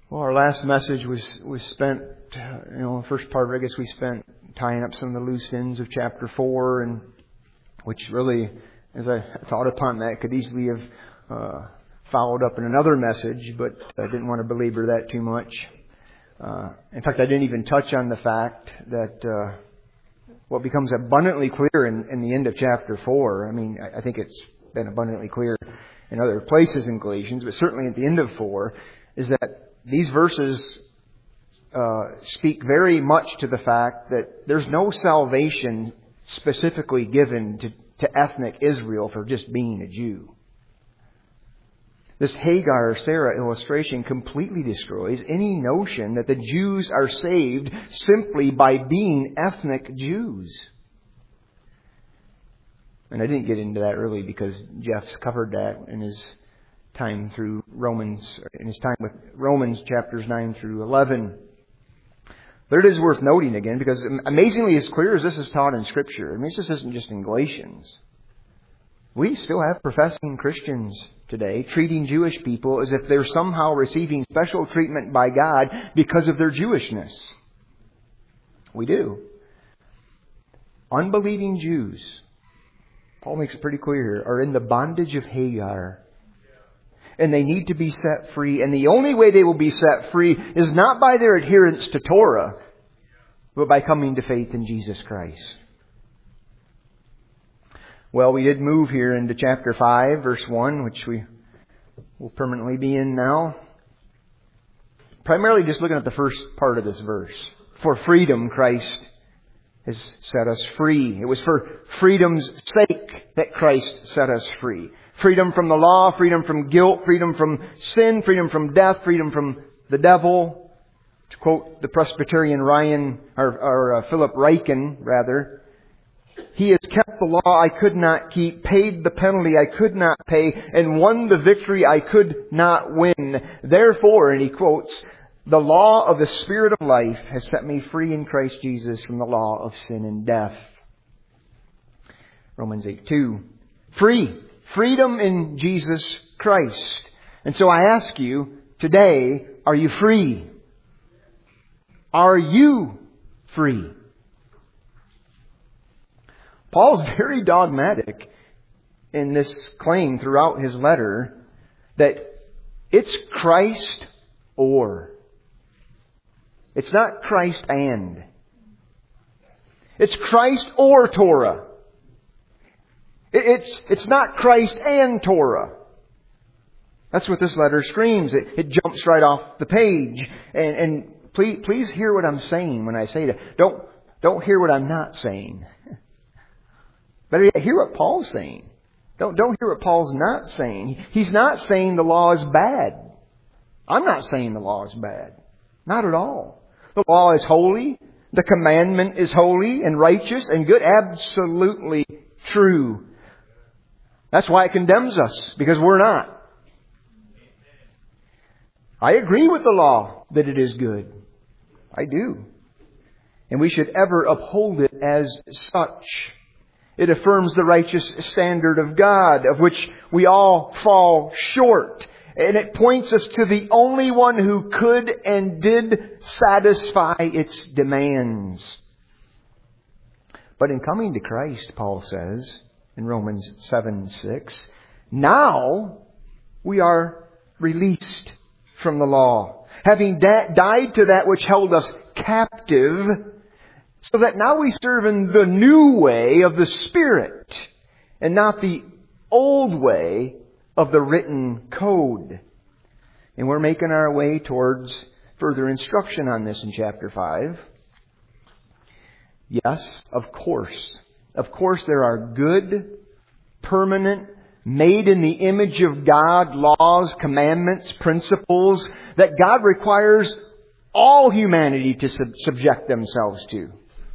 Well, our last message was spent, the first part of it, I guess we spent tying up some of the loose ends of chapter 4, and which really, as I thought upon that, could easily have followed up in another message, but I didn't want to belabor that too much. In fact, I didn't even touch on the fact that what becomes abundantly clear in the end of chapter 4, I think it's been abundantly clear in other places in Galatians, but certainly at the end of 4, is that these verses speak very much to the fact that there's no salvation specifically given to ethnic Israel for just being a Jew. This Hagar-Sarah illustration completely destroys any notion that the Jews are saved simply by being ethnic Jews. And I didn't get into that early because Jeff's covered that in his time through Romans, in his time with Romans chapters 9 through 11. But it is worth noting again, because amazingly as clear as this is taught in Scripture, this isn't just in Galatians. We still have professing Christians today treating Jewish people as if they're somehow receiving special treatment by God because of their Jewishness. We do. Unbelieving Jews, Paul makes it pretty clear here, are in the bondage of Hagar. And they need to be set free. And the only way they will be set free is not by their adherence to Torah, but by coming to faith in Jesus Christ. Well, we did move here into chapter 5, verse 1, which we will permanently be in now. Primarily just looking at the first part of this verse. For freedom, Christ has set us free. It was for freedom's sake that Christ set us free. Freedom from the law, freedom from guilt, freedom from sin, freedom from death, freedom from the devil. To quote the Presbyterian Philip Ryken, rather, He has kept the law I could not keep, paid the penalty I could not pay, and won the victory I could not win. Therefore, and he quotes, the law of the Spirit of life has set me free in Christ Jesus from the law of sin and death. Romans 8:2. Free. Freedom in Jesus Christ. And so I ask you today, are you free? Are you free? Paul's very dogmatic in this claim throughout his letter that it's Christ or. It's not Christ and. It's Christ or Torah. It's not Christ and Torah. That's what this letter screams. It jumps right off the page. And please hear what I'm saying when I say that. Don't hear what I'm not saying. Better yet, hear what Paul's saying. Don't hear what Paul's not saying. He's not saying the law is bad. I'm not saying the law is bad. Not at all. The law is holy. The commandment is holy and righteous and good. Absolutely true. That's why it condemns us, because we're not. I agree with the law that it is good. I do. And we should ever uphold it as such. It affirms the righteous standard of God, of which we all fall short. And it points us to the only one who could and did satisfy its demands. But in coming to Christ, Paul says in Romans 7:6, now we are released from the law, having died to that which held us captive, so that now we serve in the new way of the Spirit and not the old way of the written code. And we're making our way towards further instruction on this in chapter 5. Yes, of course. Of course there are good, permanent, made in the image of God laws, commandments, principles that God requires all humanity to subject themselves to.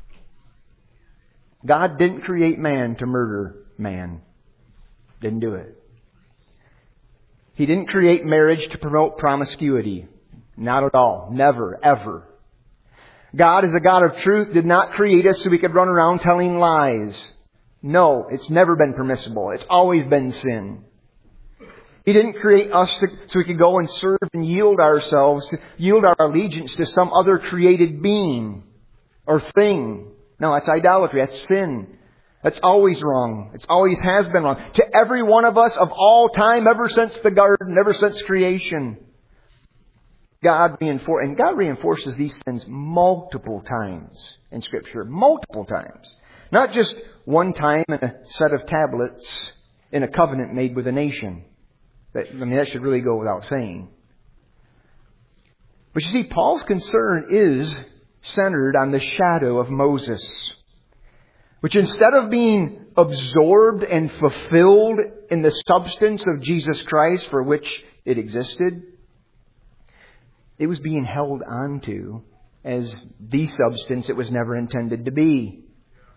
God didn't create man to murder man. Didn't do it. He didn't create marriage to promote promiscuity. Not at all. Never, ever. God, as a God of truth, did not create us so we could run around telling lies. No, it's never been permissible. It's always been sin. He didn't create us so we could go and serve and yield ourselves, yield our allegiance to some other created being or thing. No, that's idolatry. That's sin. That's always wrong. It's always has been wrong. To every one of us of all time, ever since the garden, ever since creation. God reinforces these sins multiple times in Scripture. Multiple times. Not just one time in a set of tablets in a covenant made with a nation. That should really go without saying. But you see, Paul's concern is centered on the shadow of Moses, which instead of being absorbed and fulfilled in the substance of Jesus Christ for which it existed, it was being held onto as the substance it was never intended to be.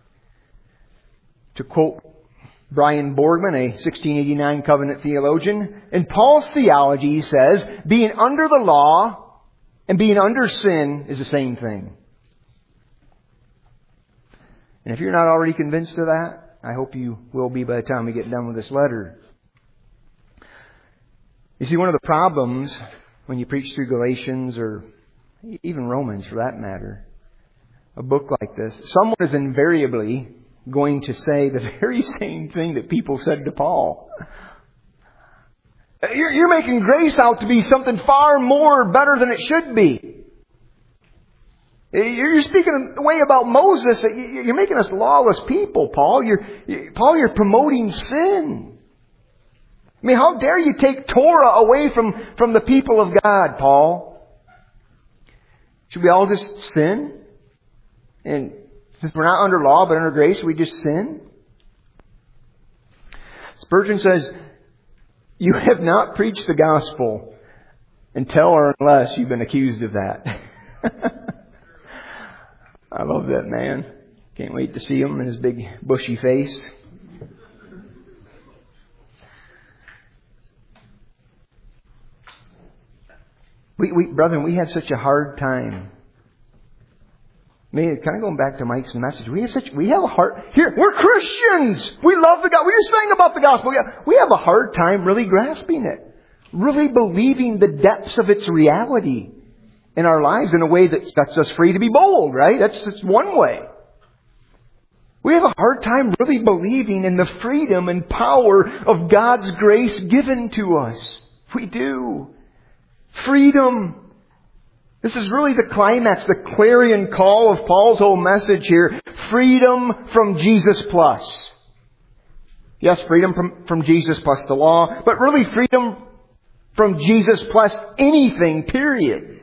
To quote Brian Borgman, a 1689 covenant theologian, in Paul's theology, he says, being under the law and being under sin is the same thing. And if you're not already convinced of that, I hope you will be by the time we get done with this letter. You see, one of the problems when you preach through Galatians or even Romans for that matter, a book like this, someone is invariably going to say the very same thing that people said to Paul. You're making grace out to be something far more better than it should be. You're speaking the way about Moses. You're making us lawless people, Paul. You're promoting sin. I mean, how dare you take Torah away from the people of God, Paul? Should we all just sin? And since we're not under law but under grace, we just sin? Spurgeon says, you have not preached the gospel until or unless you've been accused of that. I love that man. Can't wait to see him in his big bushy face. Brethren, we have such a hard time. Kind of going back to Mike's message. We have a hard, here, we're Christians! We love the gospel. We just sang about the gospel. We have a hard time really grasping it. Really believing the depths of its reality in our lives in a way that sets us free to be bold, right? That's one way. We have a hard time really believing in the freedom and power of God's grace given to us. We do. Freedom. This is really the climax, the clarion call of Paul's whole message here. Freedom from Jesus plus. Yes, freedom from Jesus plus the law, but really freedom from Jesus plus anything, period.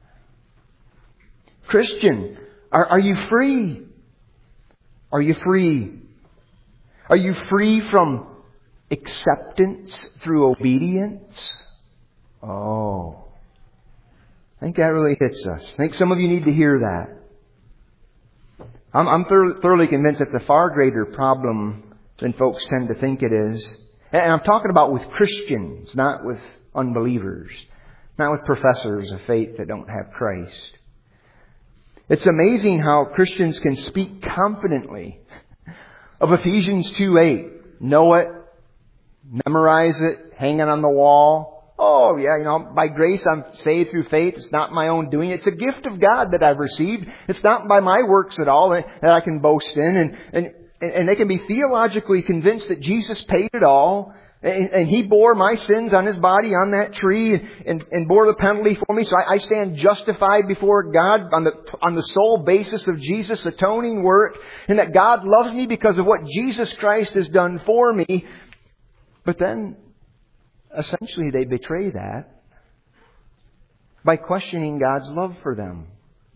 Christian, are you free? Are you free? Are you free from acceptance through obedience? Oh. I think that really hits us. I think some of you need to hear that. I'm thoroughly convinced it's a far greater problem than folks tend to think it is. And I'm talking about with Christians, not with unbelievers. Not with professors of faith that don't have Christ. It's amazing how Christians can speak confidently of Ephesians 2:8. Know it, memorize it, hang it on the wall. Oh, yeah, by grace I'm saved through faith. It's not my own doing. It's a gift of God that I've received. It's not by my works at all that I can boast in. And they can be theologically convinced that Jesus paid it all. And He bore my sins on His body on that tree and bore the penalty for me. So I stand justified before God on the sole basis of Jesus' atoning work. And that God loves me because of what Jesus Christ has done for me. But then, essentially, they betray that by questioning God's love for them.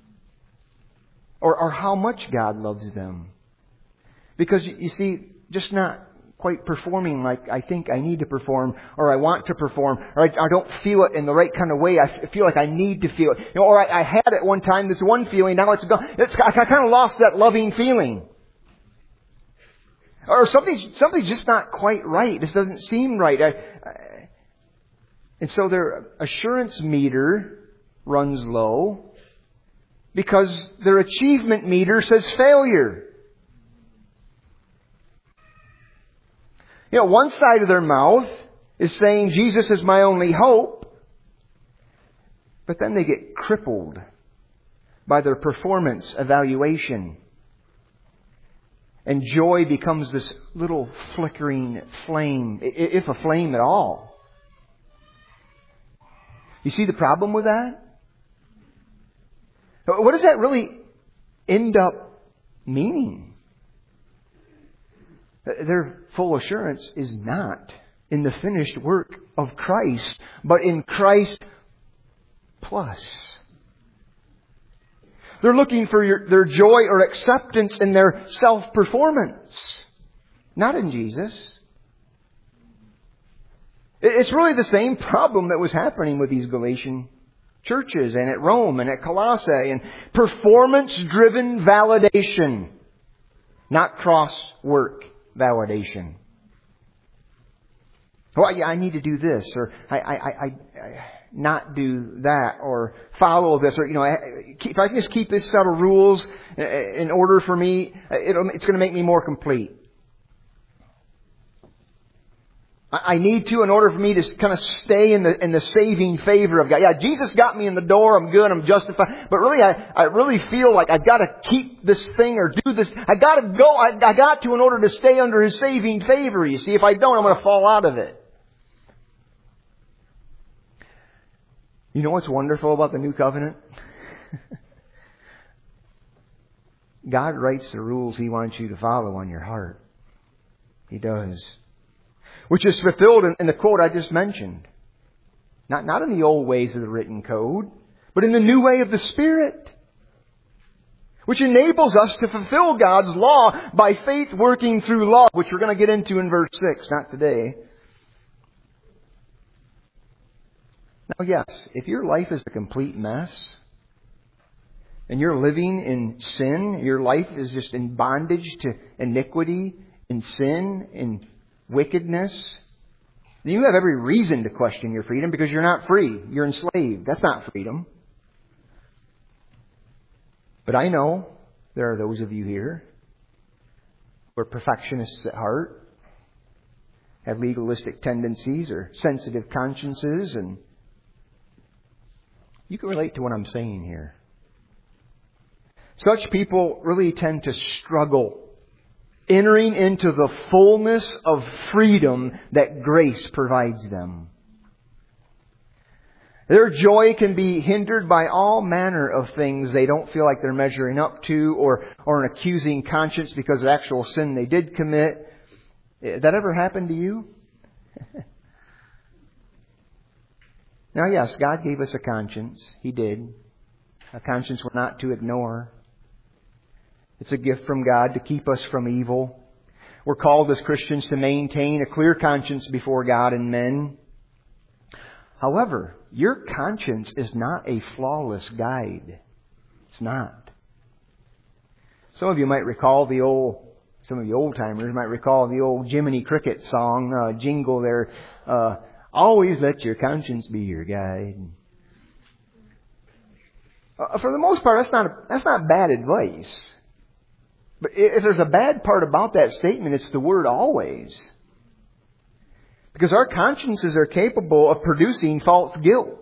Or how much God loves them. Because, you see, just not quite performing like I think I need to perform, or I want to perform, or I don't feel it in the right kind of way. I feel like I need to feel it. Or I had it one time, this one feeling, now it's gone. I kind of lost that loving feeling. Or something's just not quite right. This doesn't seem right. And so their assurance meter runs low because their achievement meter says failure. One side of their mouth is saying Jesus is my only hope. But then they get crippled by their performance evaluation. And joy becomes this little flickering flame, if a flame at all. You see the problem with that? What does that really end up meaning? Their full assurance is not in the finished work of Christ, but in Christ plus. They're looking for their joy or acceptance in their self-performance, not in Jesus. It's really the same problem that was happening with these Galatian churches and at Rome and at Colossae. And performance-driven validation, not cross-work validation. Oh, I need to do this, or I not do that, or follow this, or if I can just keep this set of rules in order for me, it's going to make me more complete. I need to in order for me to kind of stay in the saving favor of God. Yeah, Jesus got me in the door. I'm good. I'm justified. But really, I really feel like I've got to keep this thing or do this. I got to go. I got to in order to stay under His saving favor. You see, if I don't, I'm going to fall out of it. You know what's wonderful about the New Covenant? God writes the rules He wants you to follow on your heart. He does. Which is fulfilled in the quote I just mentioned. Not in the old ways of the written code, but in the new way of the Spirit. Which enables us to fulfill God's law by faith working through love, which we're going to get into in verse 6, not today. Now, yes, if your life is a complete mess, and you're living in sin, your life is just in bondage to iniquity, in sin, in wickedness, then you have every reason to question your freedom because you're not free. You're enslaved. That's not freedom. But I know there are those of you here who are perfectionists at heart, have legalistic tendencies or sensitive consciences, and you can relate to what I'm saying here. Such people really tend to struggle entering into the fullness of freedom that grace provides them. Their joy can be hindered by all manner of things they don't feel like they're measuring up to, or an accusing conscience because of actual sin they did commit. That ever happened to you? Now, yes, God gave us a conscience. He did. A conscience we're not to ignore. It's a gift from God to keep us from evil. We're called as Christians to maintain a clear conscience before God and men. However, your conscience is not a flawless guide. It's not. Some of you might recall some of you old-timers might recall the old Jiminy Cricket song, jingle there, always let your conscience be your guide. For the most part, that's not bad advice. But if there's a bad part about that statement, it's the word always. Because our consciences are capable of producing false guilt.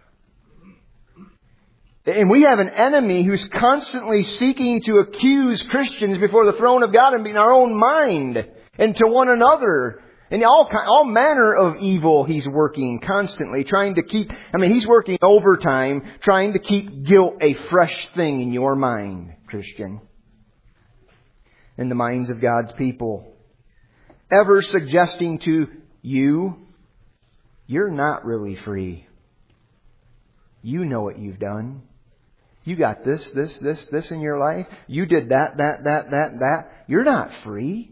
And we have an enemy who's constantly seeking to accuse Christians before the throne of God and in our own mind and to one another. And all manner of evil he's working constantly, trying to keep, he's working overtime, trying to keep guilt a fresh thing in your mind, Christian. In the minds of God's people. Ever suggesting to you, you're not really free. You know what you've done. You got this in your life. You did that. You're not free.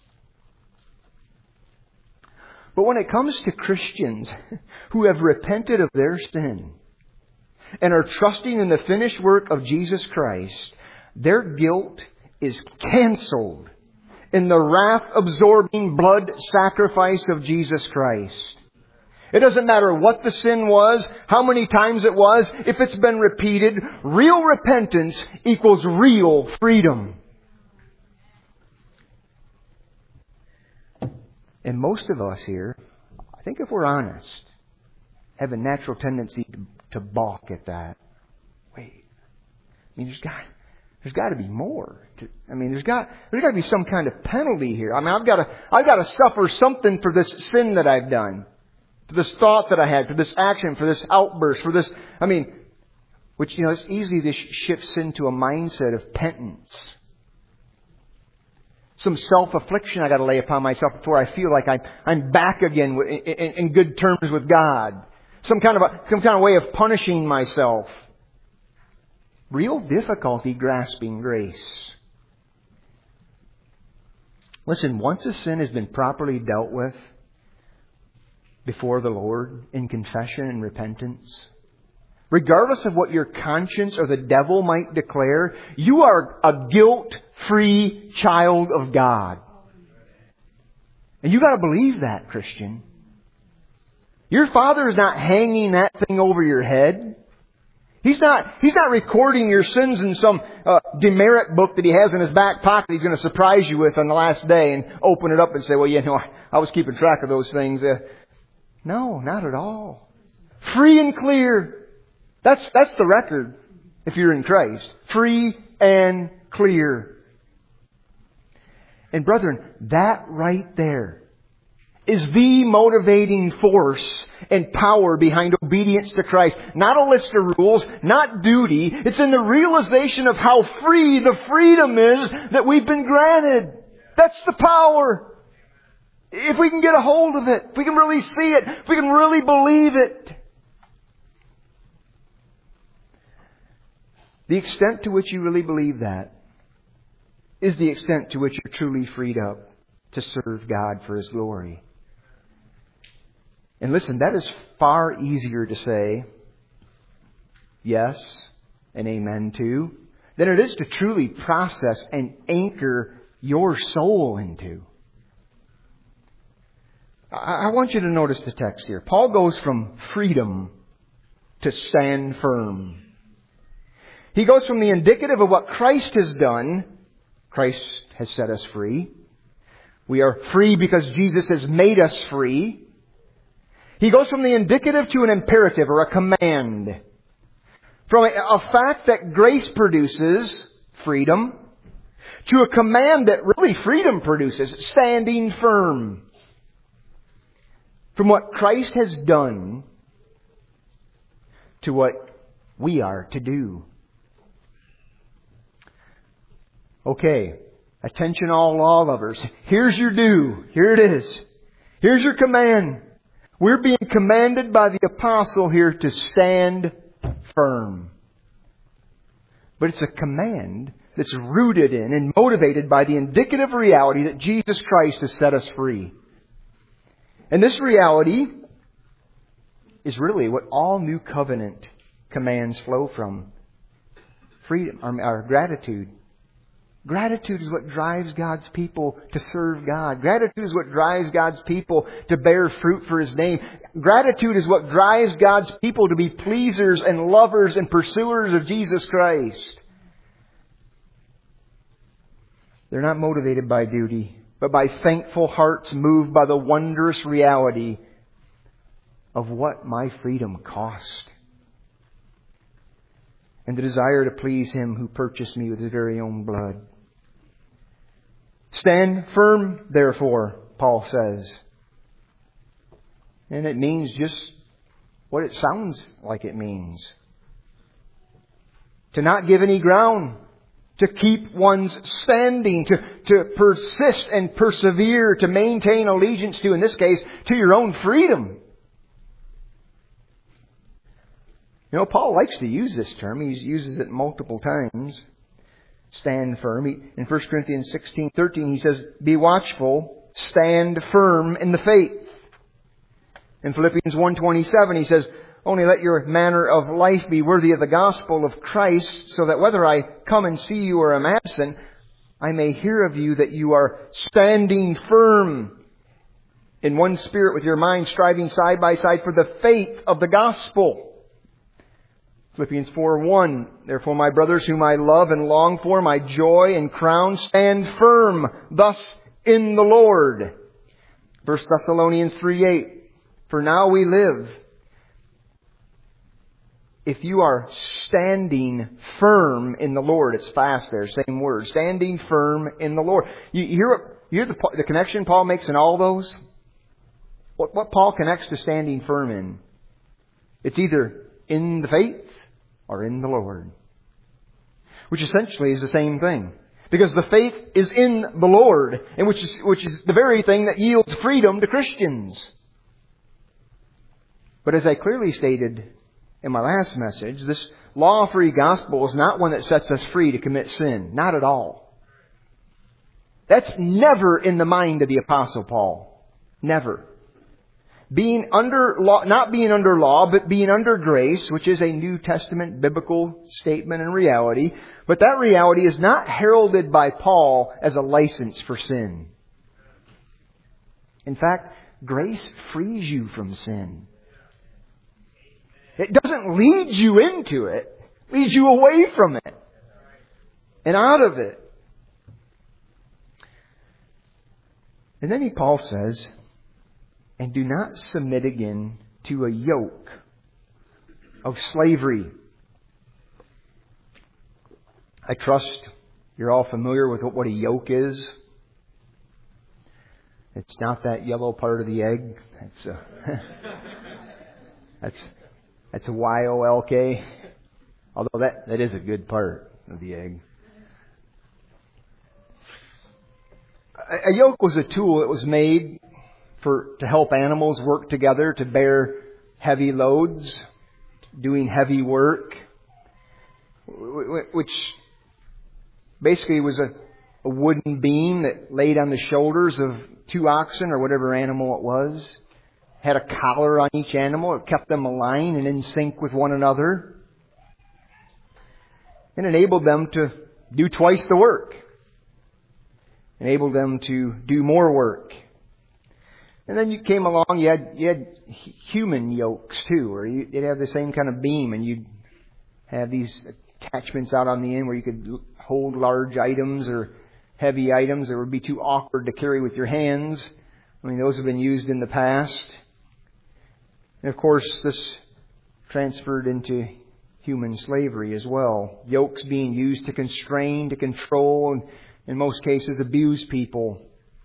But when it comes to Christians who have repented of their sin and are trusting in the finished work of Jesus Christ, their guilt is canceled in the wrath-absorbing blood sacrifice of Jesus Christ. It doesn't matter what the sin was, how many times it was, if it's been repeated, real repentance equals real freedom. And most of us here, think if we're honest, have a natural tendency to balk at that. Wait, I mean, there's got to be more. There's got to be some kind of penalty here. I mean, I've got to suffer something for this sin that I've done, for this thought that I had, for this action, for this outburst, for this. Which it's easy to shifts into a mindset of penance. Some self-affliction I got to lay upon myself before I feel like I'm back again in good terms with God. Some kind of way of punishing myself. Real difficulty grasping grace. Listen, once a sin has been properly dealt with before the Lord in confession and repentance, regardless of what your conscience or the devil might declare, you are a guilt-free child of God. And you got to believe that, Christian. Your Father is not hanging that thing over your head. He's not recording your sins in some demerit book that He has in His back pocket He's going to surprise you with on the last day and open it up and say, well, I was keeping track of those things. No, not at all. Free and clear. That's the record if you're in Christ. Free and clear. And brethren, that right there is the motivating force and power behind obedience to Christ. Not a list of rules, not duty. It's in the realization of how free the freedom is that we've been granted. That's the power. If we can get a hold of it, if we can really see it, if we can really believe it. The extent to which you really believe that is the extent to which you're truly freed up to serve God for His glory. And listen, that is far easier to say yes and amen to than it is to truly process and anchor your soul into. I want you to notice the text here. Paul goes from freedom to stand firm. He goes from the indicative of what Christ has done. Christ has set us free. We are free because Jesus has made us free. He goes from the indicative to an imperative or a command. From a fact that grace produces freedom to a command that really freedom produces, standing firm. From what Christ has done to what we are to do. Okay, attention all law lovers. Here's your due. Here it is. Here's your command. We're being commanded by the apostle here to stand firm. But it's a command that's rooted in and motivated by the indicative reality that Jesus Christ has set us free. And this reality is really what all new covenant commands flow from. Freedom, or gratitude. Gratitude is what drives God's people to serve God. Gratitude is what drives God's people to bear fruit for His name. Gratitude is what drives God's people to be pleasers and lovers and pursuers of Jesus Christ. They're not motivated by duty, but by thankful hearts moved by the wondrous reality of what my freedom cost. And the desire to please Him who purchased me with His very own blood. Stand firm, therefore, Paul says. And it means just what it sounds like it means. To not give any ground. To keep one's standing. To persist and persevere. To maintain allegiance to, in this case, to your own freedom. Paul likes to use this term. He uses it multiple times. Stand firm. In 1 Corinthians 16:13 he says, be watchful, stand firm in the faith. In Philippians 1:27 he says, only let your manner of life be worthy of the gospel of Christ, so that whether I come and see you or am absent, I may hear of you that you are standing firm in one spirit with your mind, striving side by side for the faith of the gospel. Philippians 4:1, therefore, my brothers whom I love and long for, my joy and crown, stand firm thus in the Lord. 1 Thessalonians 3:8, for now we live. If you are standing firm in the Lord, it's fast there, same word. Standing firm in the Lord. You hear the connection Paul makes in all those? What Paul connects to standing firm in? It's either in the faith or in the Lord. Which essentially is the same thing. Because the faith is in the Lord, and which is the very thing that yields freedom to Christians. But as I clearly stated in my last message, this law-free gospel is not one that sets us free to commit sin. Not at all. That's never in the mind of the Apostle Paul. Never. Being under law, not being under law, but being under grace, which is a New Testament biblical statement and reality. But that reality is not heralded by Paul as a license for sin. In fact, grace frees you from sin. It doesn't lead you into it. It leads you away from it. And out of it. And then Paul says, and do not submit again to a yoke of slavery. I trust you're all familiar with what a yoke is. It's not that yellow part of the egg. That's a Y-O-L-K. Although that is a good part of the egg. A yoke was a tool that was made to help animals work together to bear heavy loads, doing heavy work, which basically was a wooden beam that laid on the shoulders of 2 oxen or whatever animal it was. Had a collar on each animal. It kept them aligned and in sync with one another. And enabled them to do twice the work. Enabled them to do more work. And then you came along, you had human yokes too, where you'd have the same kind of beam and you'd have these attachments out on the end where you could hold large items or heavy items that would be too awkward to carry with your hands. I mean, those have been used in the past. And of course, this transferred into human slavery as well. Yokes being used to constrain, to control, and in most cases abuse people.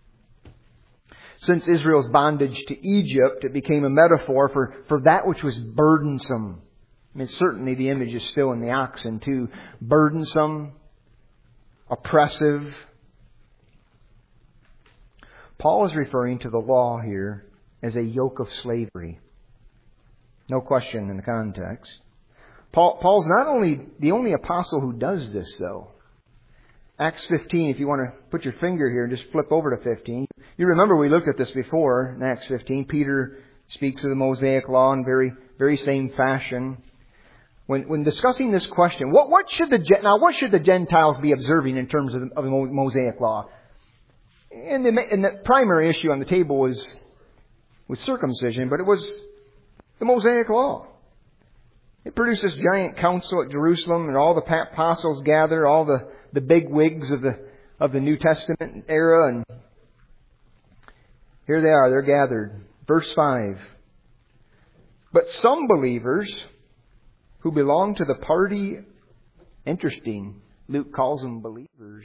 Since Israel's bondage to Egypt, it became a metaphor for that which was burdensome. I mean, certainly the image is still in the oxen too. Burdensome, oppressive. Paul is referring to the law here as a yoke of slavery. No question in the context. Paul's not only the only apostle who does this, though. Acts 15, if you want to put your finger here and just flip over to 15. You remember we looked at this before in Acts 15. Peter speaks of the Mosaic Law in very same fashion. When discussing this question, what should the Gentiles be observing in terms of the Mosaic Law? And the primary issue on the table was circumcision, but it was the Mosaic Law. It produced this giant council at Jerusalem, and all the apostles gather, all the big wigs of the New Testament era, and here they are, they're gathered. Verse 5. But some believers who belong to the party, interesting, Luke calls them believers.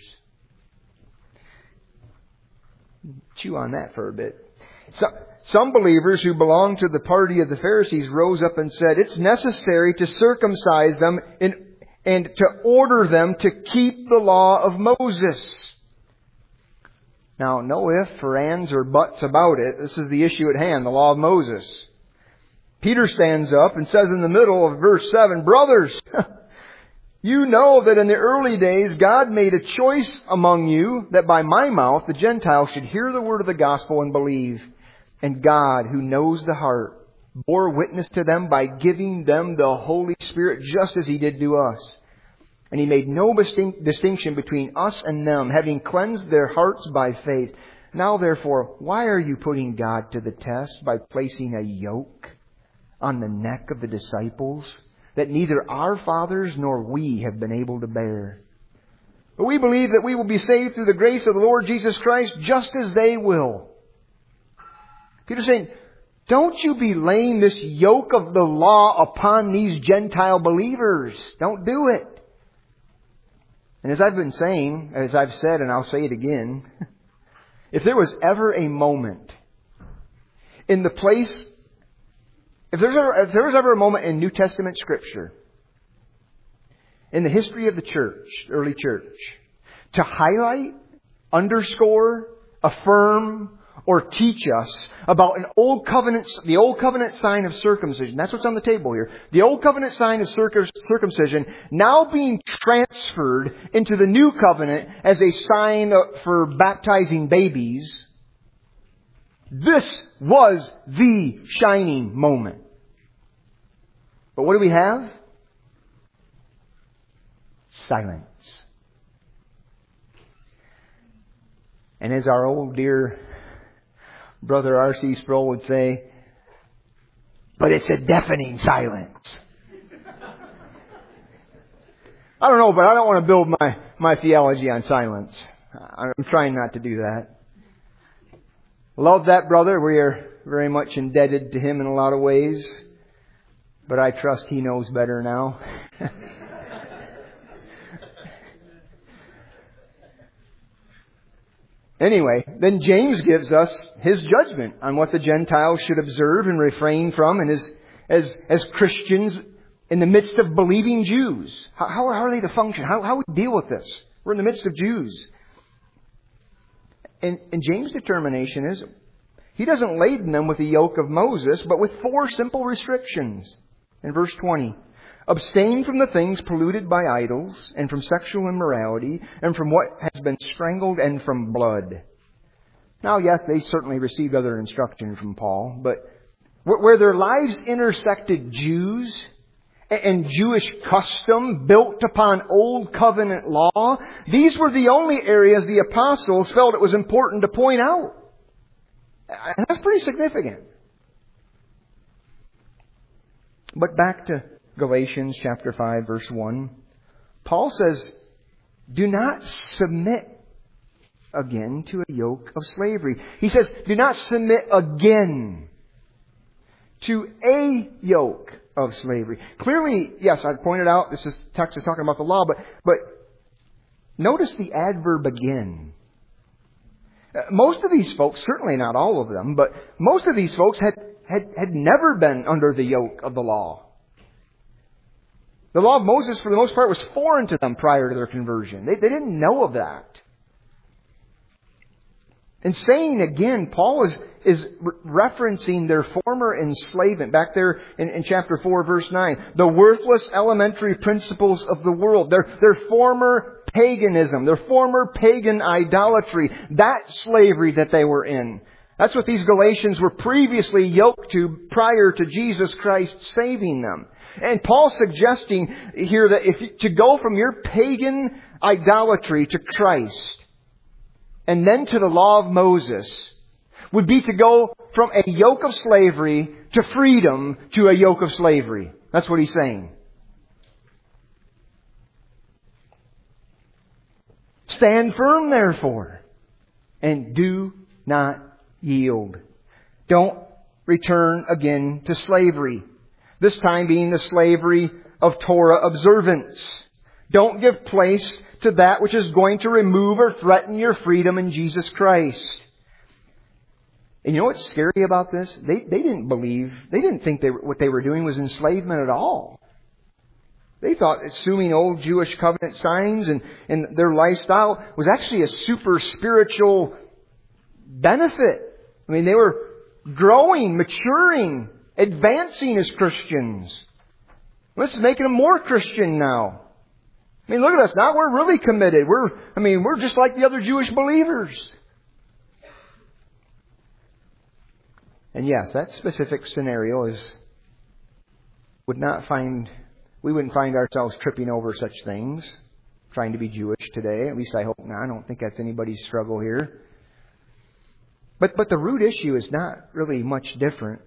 Chew on that for a bit. Some believers who belonged to the party of the Pharisees rose up and said, it's necessary to circumcise them and to order them to keep the law of Moses. Now, no ifs or ands or buts about it. This is the issue at hand, the law of Moses. Peter stands up and says in the middle of verse 7, brothers, you know that in the early days God made a choice among you that by my mouth the Gentiles should hear the word of the gospel and believe. And God, who knows the heart, bore witness to them by giving them the Holy Spirit just as He did to us. And He made no distinction between us and them, having cleansed their hearts by faith. Now therefore, why are you putting God to the test by placing a yoke on the neck of the disciples that neither our fathers nor we have been able to bear? But we believe that we will be saved through the grace of the Lord Jesus Christ just as they will. Peter's saying, Don't you be laying this yoke of the law upon these Gentile believers. Don't do it. And as I've been saying, as I've said, and I'll say it again, if there was ever a moment in the place, if there was ever a moment in New Testament Scripture, in the history of the church, early church, to highlight, underscore, affirm, or teach us about the Old Covenant sign of circumcision. That's what's on the table here. The Old Covenant sign of circumcision now being transferred into the New Covenant as a sign for baptizing babies. This was the shining moment. But what do we have? Silence. And as our old dear Brother R.C. Sproul would say, but it's a deafening silence. I don't know, but I don't want to build my theology on silence. I'm trying not to do that. Love that brother. We are very much indebted to him in a lot of ways. But I trust he knows better now. Anyway, then James gives us his judgment on what the Gentiles should observe and refrain from, and as Christians in the midst of believing Jews. How are they to function? How we deal with this? We're in the midst of Jews. And James' determination is, he doesn't laden them with the yoke of Moses, but with 4 simple restrictions. In verse 20, abstain from the things polluted by idols, and from sexual immorality, and from what has been strangled, and from blood. Now, yes, they certainly received other instruction from Paul, but where their lives intersected Jews and Jewish custom built upon Old Covenant law, these were the only areas the apostles felt it was important to point out. And that's pretty significant. But back to Galatians chapter 5, verse 1. Paul says, do not submit again to a yoke of slavery. He says, do not submit again to a yoke of slavery. Clearly, yes, I pointed out this text is talking about the law, but notice the adverb again. Most of these folks, certainly not all of them, but most of these folks had never been under the yoke of the law. The law of Moses, for the most part, was foreign to them prior to their conversion. They didn't know of that. And saying again, Paul is referencing their former enslavement. Back there in chapter 4, verse 9. The worthless elementary principles of the world. Their former paganism. Their former pagan idolatry. That slavery that they were in. That's what these Galatians were previously yoked to prior to Jesus Christ saving them. And Paul's suggesting here that to go from your pagan idolatry to Christ and then to the law of Moses would be to go from a yoke of slavery to freedom to a yoke of slavery. That's what he's saying. Stand firm, therefore, and do not yield. Don't return again to slavery. This time being the slavery of Torah observance. Don't give place to that which is going to remove or threaten your freedom in Jesus Christ. And you know what's scary about this? They didn't think what they were doing was enslavement at all. They thought assuming old Jewish covenant signs and their lifestyle was actually a super spiritual benefit. I mean, they were growing, maturing, advancing as Christians. This is making them more Christian now. I mean, look at us. Now we're really committed. We're just like the other Jewish believers. And yes, that specific scenario we wouldn't find ourselves tripping over such things, trying to be Jewish today. At least I hope not. I don't think that's anybody's struggle here. But the root issue is not really much different.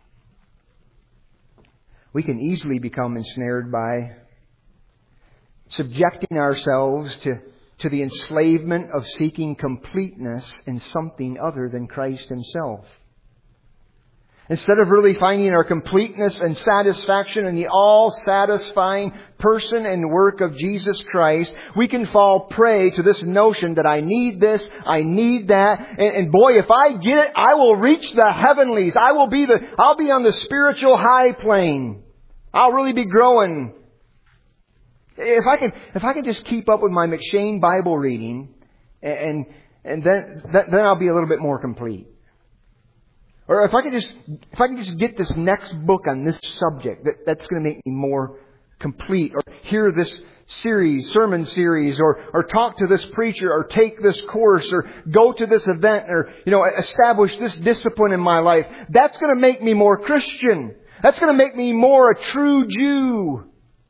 We can easily become ensnared by subjecting ourselves to the enslavement of seeking completeness in something other than Christ Himself. Instead of really finding our completeness and satisfaction in the all-satisfying person and work of Jesus Christ, we can fall prey to this notion that I need this, I need that, and boy, if I get it, I will reach the heavenlies. I'll be on the spiritual high plane. I'll really be growing. If I can just keep up with my M'Cheyne Bible reading, and then I'll be a little bit more complete. Or if I can just get this next book on this subject, that's going to make me more complete. Or hear this sermon series, or talk to this preacher, or take this course, or go to this event, or establish this discipline in my life. That's going to make me more Christian. That's going to make me more a true Jew.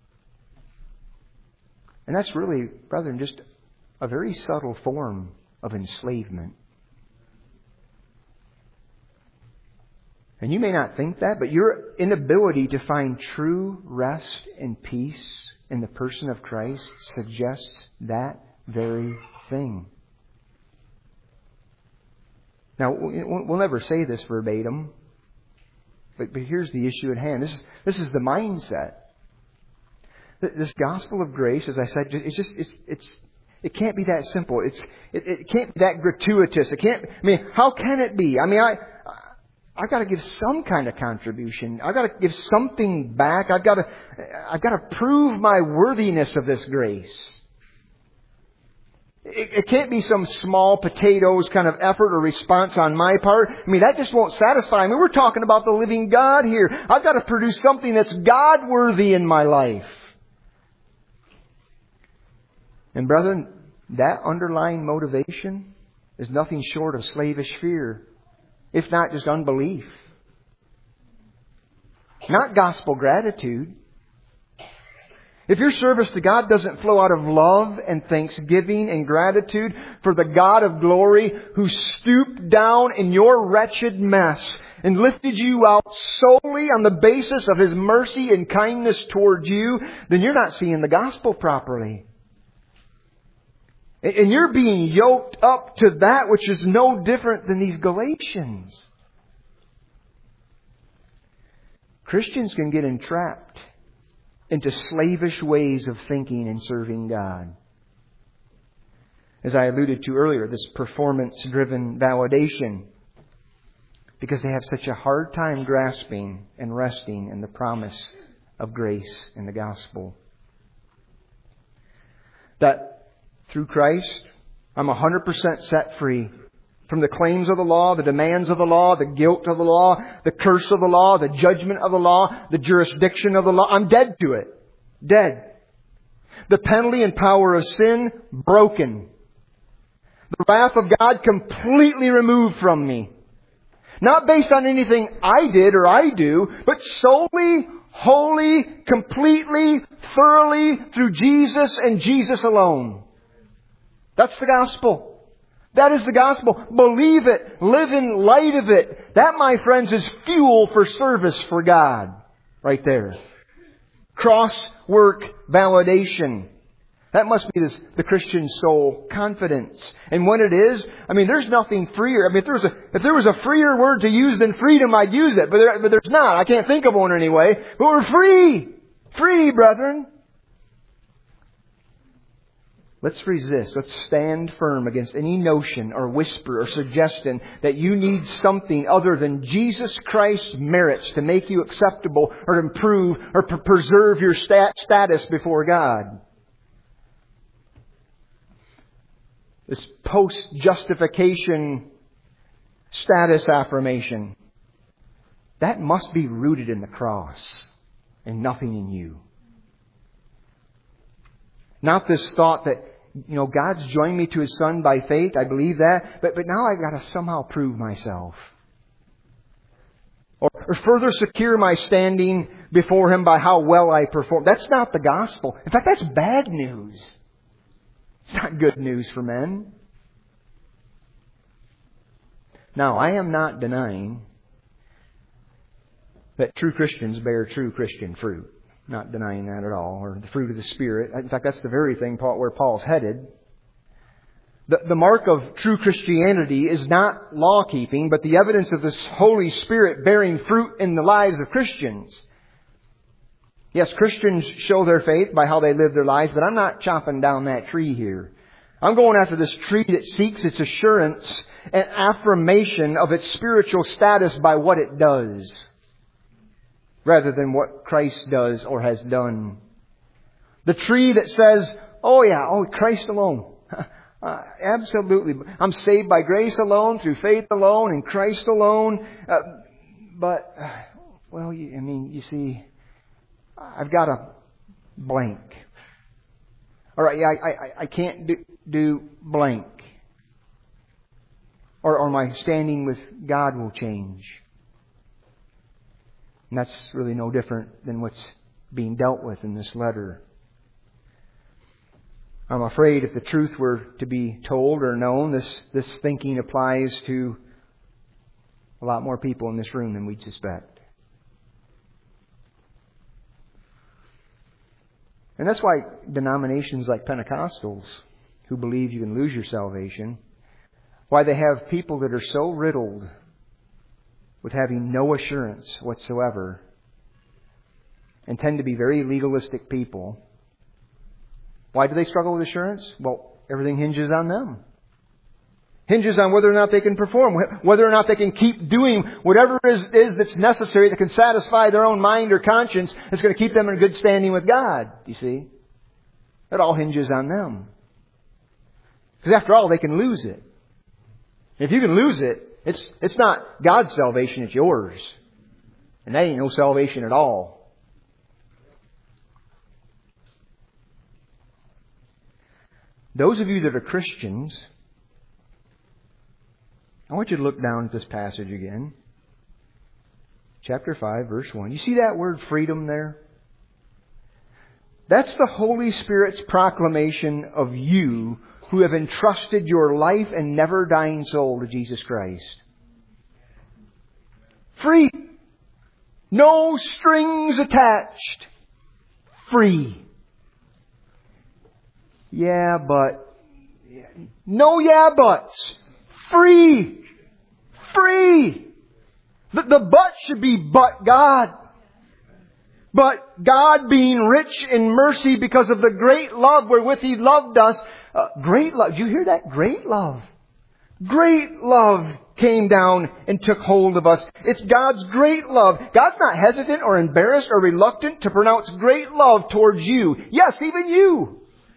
And that's really, brethren, just a very subtle form of enslavement. And you may not think that, but your inability to find true rest and peace in the person of Christ suggests that very thing. Now, we'll never say this verbatim, but here's the issue at hand. This is the mindset. This gospel of grace, as I said, it can't be that simple. It can't be that gratuitous. How can it be? I've got to give some kind of contribution. I've got to give something back. I've got to prove my worthiness of this grace. It can't be some small potatoes kind of effort or response on my part. That just won't satisfy me. We're talking about the living God here. I've got to produce something that's God-worthy in my life. And brethren, that underlying motivation is nothing short of slavish fear. If not just unbelief. Not gospel gratitude. If your service to God doesn't flow out of love and thanksgiving and gratitude for the God of glory who stooped down in your wretched mess and lifted you out solely on the basis of His mercy and kindness towards you, then you're not seeing the gospel properly. And you're being yoked up to that which is no different than these Galatians. Christians can get entrapped into slavish ways of thinking and serving God. As I alluded to earlier, this performance-driven validation, because they have such a hard time grasping and resting in the promise of grace in the gospel. That through Christ, I'm 100% set free from the claims of the law, the demands of the law, the guilt of the law, the curse of the law, the judgment of the law, the jurisdiction of the law. I'm dead to it. Dead. The penalty and power of sin, broken. The wrath of God completely removed from me. Not based on anything I did or I do, but solely, wholly, completely, thoroughly through Jesus and Jesus alone. That's the gospel. That is the gospel. Believe it. Live in light of it. That, my friends, is fuel for service for God. Right there. Cross-work validation. That must be the Christian soul confidence. And when it is, there's nothing freer. If there was a freer word to use than freedom, I'd use it. But there's not. I can't think of one anyway. But we're free. Free, brethren. Let's resist. Let's stand firm against any notion or whisper or suggestion that you need something other than Jesus Christ's merits to make you acceptable or improve or preserve your status before God. This post-justification status affirmation, that must be rooted in the cross and nothing in you. Not this thought that, God's joined me to His Son by faith. I believe that. But now I've got to somehow prove myself. Or further secure my standing before Him by how well I perform. That's not the gospel. In fact, that's bad news. It's not good news for men. Now, I am not denying that true Christians bear true Christian fruit. Not denying that at all, or the fruit of the Spirit. In fact, that's the very thing where Paul's headed. The mark of true Christianity is not law-keeping, but the evidence of the Holy Spirit bearing fruit in the lives of Christians. Yes, Christians show their faith by how they live their lives, but I'm not chopping down that tree here. I'm going after this tree that seeks its assurance and affirmation of its spiritual status by what it does, rather than what Christ does or has done. The tree that says, Christ alone. Absolutely. I'm saved by grace alone, through faith alone, in Christ alone. You see, I've got a blank. All right, I can't do blank. Or my standing with God will change. And that's really no different than what's being dealt with in this letter. I'm afraid if the truth were to be told or known, this thinking applies to a lot more people in this room than we'd suspect. And that's why denominations like Pentecostals, who believe you can lose your salvation, why they have people that are so riddled with having no assurance whatsoever and tend to be very legalistic people. Why do they struggle with assurance? Well, everything hinges on them. Hinges on whether or not they can perform, whether or not they can keep doing whatever it is that's necessary that can satisfy their own mind or conscience that's going to keep them in good standing with God. You see? It all hinges on them. Because after all, they can lose it. If you can lose it, it's not God's salvation, it's yours. And that ain't no salvation at all. Those of you that are Christians, I want you to look down at this passage again. Chapter 5, verse 1. You see that word freedom there? That's the Holy Spirit's proclamation of you who have entrusted your life and never dying soul to Jesus Christ. Free. No strings attached. Free. Yeah, but. No yeah, buts. Free. Free. The but should be but God. But God being rich in mercy because of the great love wherewith He loved us. Great love. Did you hear that? Great love. Great love came down and took hold of us. It's God's great love. God's not hesitant or embarrassed or reluctant to pronounce great love towards you. Yes, even you.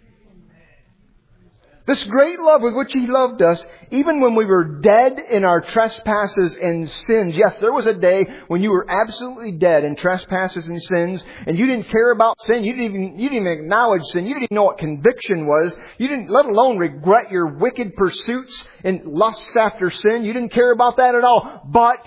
This great love with which He loved us, even when we were dead in our trespasses and sins. Yes, there was a day when you were absolutely dead in trespasses and sins, and you didn't care about sin. You didn't even acknowledge sin. You didn't even know what conviction was. You didn't, let alone regret your wicked pursuits and lusts after sin. You didn't care about that at all. But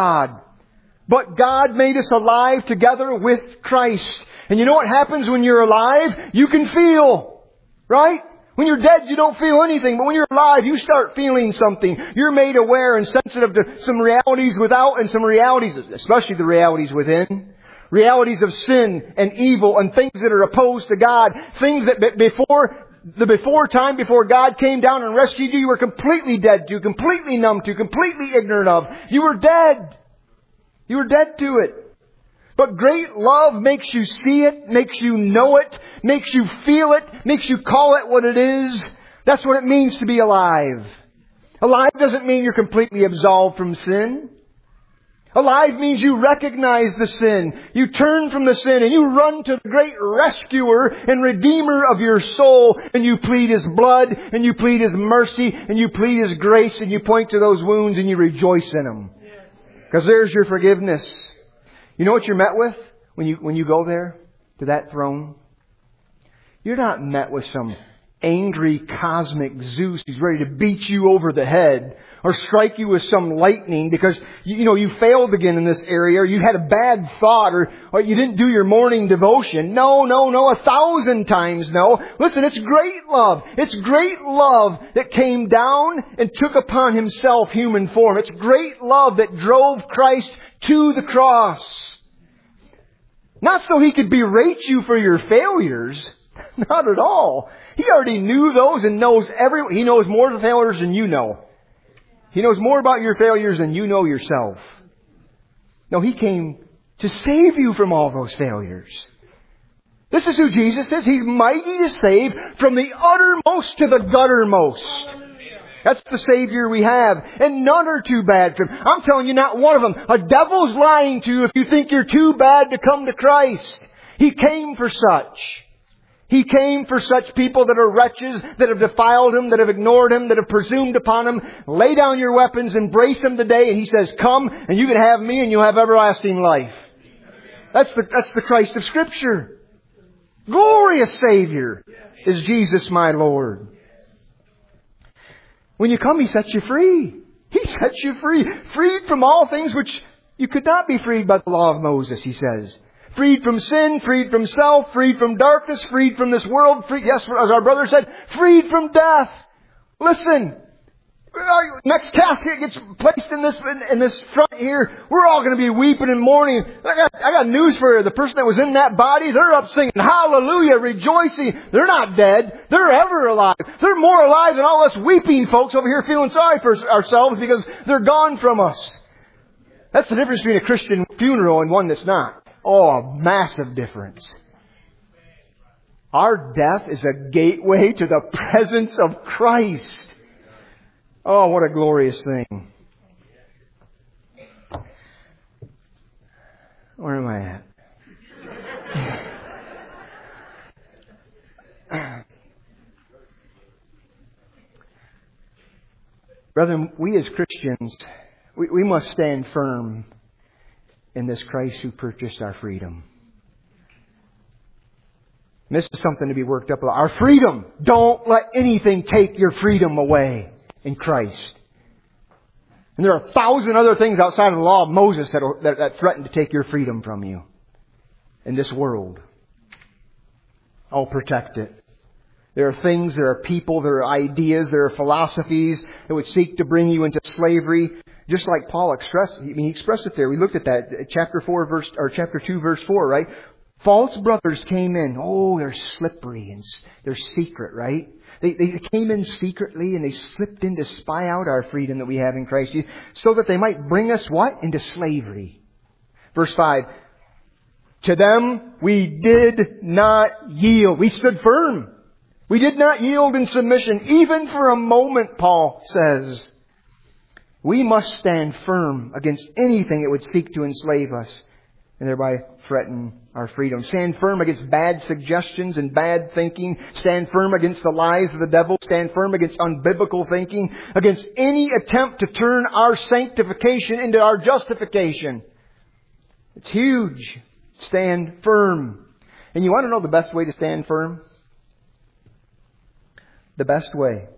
God made us alive together with Christ. And you know what happens when you're alive? You can feel, right? When you're dead, you don't feel anything. But when you're alive, you start feeling something. You're made aware and sensitive to some realities without and some realities, especially the realities within. Realities of sin and evil and things that are opposed to God. Things that before time, before God came down and rescued you, you were completely dead to, completely numb to, completely ignorant of. You were dead. You were dead to it. But great love makes you see it, makes you know it, makes you feel it, makes you call it what it is. That's what it means to be alive. Alive doesn't mean you're completely absolved from sin. Alive means you recognize the sin. You turn from the sin and you run to the great rescuer and redeemer of your soul. And you plead His blood and you plead His mercy and you plead His grace and you point to those wounds and you rejoice in them. Because there's your forgiveness. You know what you're met with when you go there to that throne? You're not met with some angry cosmic Zeus who's ready to beat you over the head or strike you with some lightning because you failed again in this area or you had a bad thought or you didn't do your morning devotion. No, 1,000 times no. Listen, it's great love. It's great love that came down and took upon Himself human form. It's great love that drove Christ to the cross. Not so He could berate you for your failures. Not at all. He already knew those and knows He knows more of the failures than you know. He knows more about your failures than you know yourself. No, He came to save you from all those failures. This is who Jesus is. He's mighty to save from the uttermost to the guttermost. That's the Savior we have. And none are too bad for Him. I'm telling you, not one of them. A devil's lying to you if you think you're too bad to come to Christ. He came for such. He came for such people that are wretches, that have defiled Him, that have ignored Him, that have presumed upon Him. Lay down your weapons, embrace Him today, and He says, come, and you can have me, and you'll have everlasting life. That's the Christ of Scripture. Glorious Savior is Jesus my Lord. When you come, He sets you free. He sets you free. Freed from all things which you could not be freed by the law of Moses, He says. Freed from sin, freed from self, freed from darkness, freed from this world, yes, as our brother said, freed from death. Listen, next casket gets placed in this front here. We're all going to be weeping and mourning. I got news for you. The person that was in that body, they're up singing hallelujah, rejoicing. They're not dead. They're ever alive. They're more alive than all us weeping folks over here feeling sorry for ourselves because they're gone from us. That's the difference between a Christian funeral and one that's not. Oh, a massive difference. Our death is a gateway to the presence of Christ. Oh, what a glorious thing. Where am I at? Brethren, we as Christians, we must stand firm in this Christ who purchased our freedom. And this is something to be worked up about. Our freedom. Don't let anything take your freedom away in Christ. And there are 1,000 other things outside of the law of Moses that threaten to take your freedom from you in this world. Oh, protect it. There are things, there are people, there are ideas, there are philosophies that would seek to bring you into slavery. Just like Paul expressed, he expressed it there. We looked at that, chapter 2, verse 4, right? False brothers came in. Oh, they're slippery and they're secret, right? They came in secretly and they slipped in to spy out our freedom that we have in Christ Jesus, so that they might bring us what? Into slavery. Verse 5. To them we did not yield. We stood firm. We did not yield in submission, even for a moment, Paul says. We must stand firm against anything that would seek to enslave us and thereby threaten our freedom. Stand firm against bad suggestions and bad thinking. Stand firm against the lies of the devil. Stand firm against unbiblical thinking. Against any attempt to turn our sanctification into our justification. It's huge. Stand firm. And you want to know the best way to stand firm? The best way.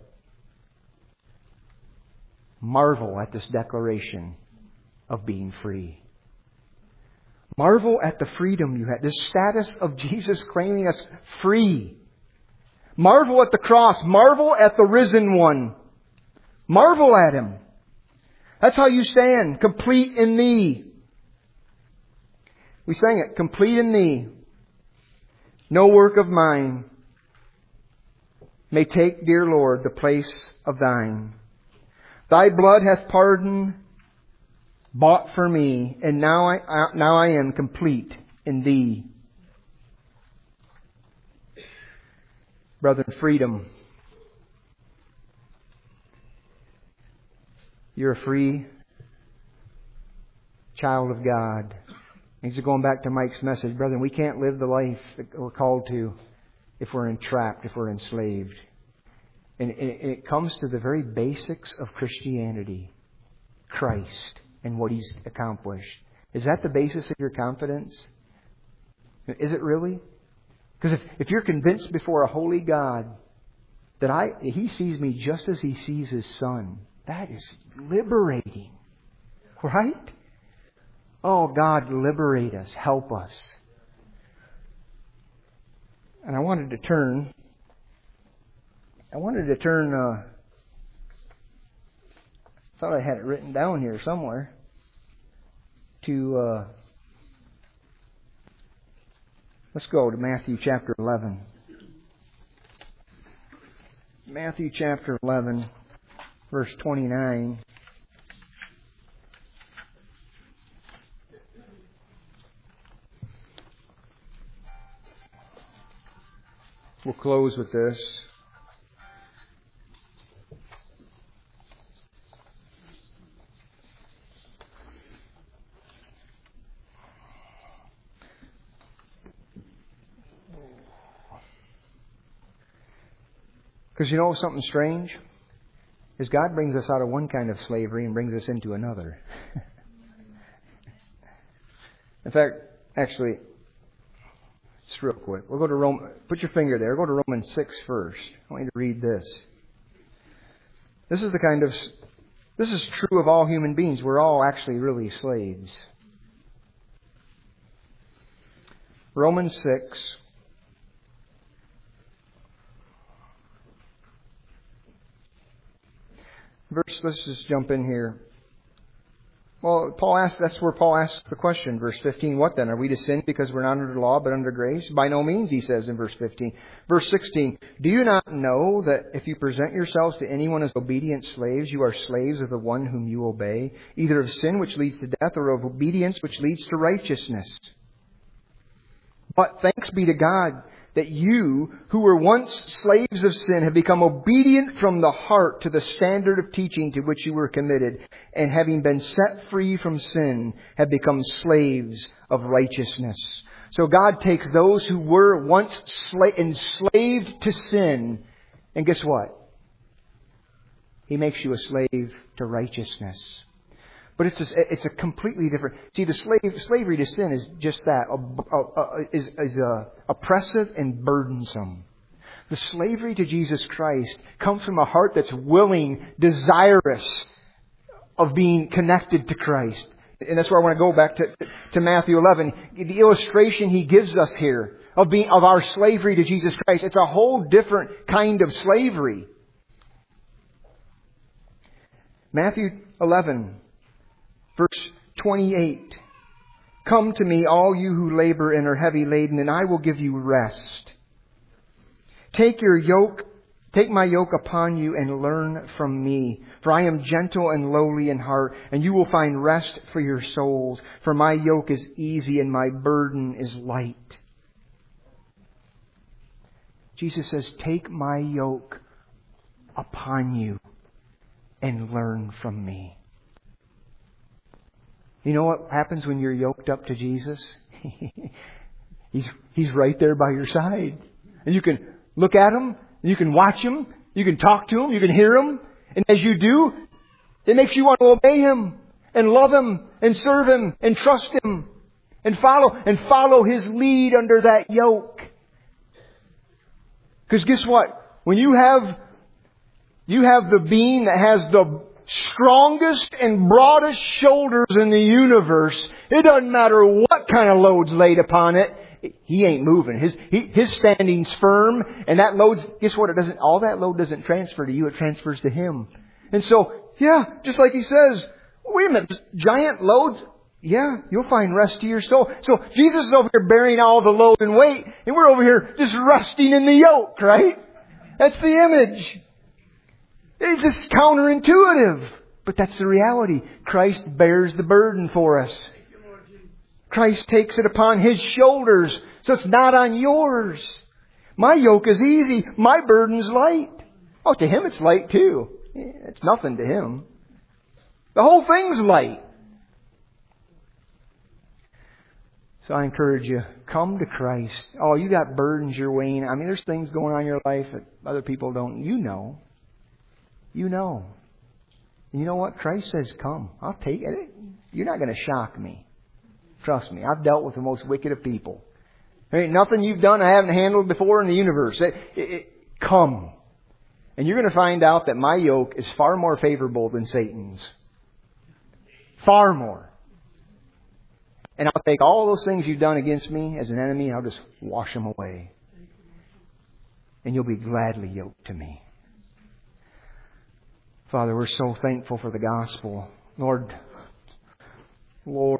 Marvel at this declaration of being free. Marvel at the freedom you have. This status of Jesus claiming us free. Marvel at the cross. Marvel at the risen one. Marvel at Him. That's how you stand. Complete in Thee. We sang it. Complete in Thee. No work of mine may take, dear Lord, the place of Thine. Thy blood hath pardon bought for me, and now I am complete in Thee. Brethren, freedom. You're a free child of God. And so going back to Mike's message, brethren, we can't live the life that we're called to if we're entrapped, if we're enslaved. And it comes to the very basics of Christianity. Christ and what He's accomplished. Is that the basis of your confidence? Is it really? Because if you're convinced before a holy God that He sees me just as He sees His Son, that is liberating. Right? Oh, God, liberate us. Help us. And I wanted to turn... I thought I had it written down here somewhere, to, let's go to Matthew chapter 11. Matthew chapter 11, verse 29. We'll close with this. Because you know something strange? Is God brings us out of one kind of slavery and brings us into another. In fact, actually, just real quick. We'll go to Rome. Put your finger there. Go to Romans 6 first. I want you to read this. This is true of all human beings. We're all actually really slaves. Romans 6. Let's just jump in here. Well, that's where Paul asks the question, verse 15. What then? Are we to sin because we're not under the law but under grace? By no means, he says in verse 15. Verse 16. Do you not know that if you present yourselves to anyone as obedient slaves, you are slaves of the one whom you obey, either of sin which leads to death or of obedience which leads to righteousness? But thanks be to God that you, who were once slaves of sin, have become obedient from the heart to the standard of teaching to which you were committed, and having been set free from sin, have become slaves of righteousness. So God takes those who were once enslaved to sin, and guess what? He makes you a slave to righteousness. But it's a completely different. See, the slavery to sin is just that, is oppressive and burdensome. The slavery to Jesus Christ comes from a heart that's willing, desirous of being connected to Christ. And that's where I want to go back to Matthew 11. The illustration he gives us here of our slavery to Jesus Christ. It's a whole different kind of slavery. Matthew 11. Verse 28. Come to me, all you who labor and are heavy laden, and I will give you rest. Take my yoke upon you and learn from me. For I am gentle and lowly in heart, and you will find rest for your souls. For my yoke is easy and my burden is light. Jesus says, take my yoke upon you and learn from me. You know what happens when you're yoked up to Jesus? He's right there by your side. And you can look at Him, you can watch Him, you can talk to Him, you can hear Him. And as you do, it makes you want to obey Him and love Him and serve Him and trust Him and follow His lead under that yoke. Because guess what? When you have the being that has the strongest and broadest shoulders in the universe, it doesn't matter what kind of load's laid upon it, He ain't moving. His standing's firm, and that load's, guess what? All that load doesn't transfer to you, it transfers to Him. And so, yeah, just like He says, wait a minute, giant loads, yeah, you'll find rest to your soul. So Jesus is over here bearing all the load and weight, and we're over here just resting in the yoke, right? That's the image. It's just counterintuitive. But that's the reality. Christ bears the burden for us. Christ takes it upon His shoulders. So it's not on yours. My yoke is easy. My burden's light. Oh, to Him it's light too. It's nothing to Him. The whole thing's light. So I encourage you, come to Christ. Oh, you got burdens you're weighing. I mean, there's things going on in your life that other people don't. You know. You know. And you know what? Christ says, come. I'll take it. You're not going to shock me. Trust me. I've dealt with the most wicked of people. There ain't nothing you've done I haven't handled before in the universe. Come. And you're going to find out that my yoke is far more favorable than Satan's. Far more. And I'll take all those things you've done against me as an enemy and I'll just wash them away. And you'll be gladly yoked to me. Father, we're so thankful for the gospel. Lord,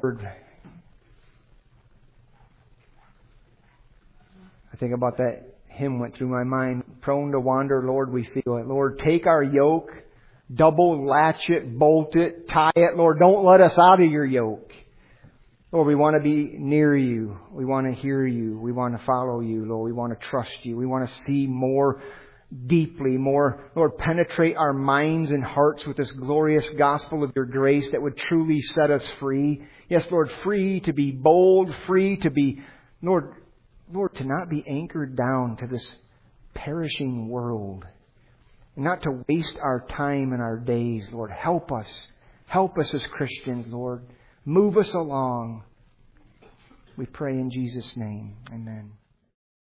I think about that hymn went through my mind. Prone to wander, Lord, we feel it. Lord, take our yoke, double latch it, bolt it, tie it. Lord, don't let us out of your yoke. Lord, we want to be near you. We want to hear you. We want to follow you, Lord. We want to trust you. We want to see more deeply, more, Lord, penetrate our minds and hearts with this glorious gospel of your grace that would truly set us free. Yes, Lord, free to be bold, free to be, Lord, to not be anchored down to this perishing world. Not to waste our time and our days, Lord. Help us. Help us as Christians, Lord. Move us along. We pray in Jesus' name. Amen.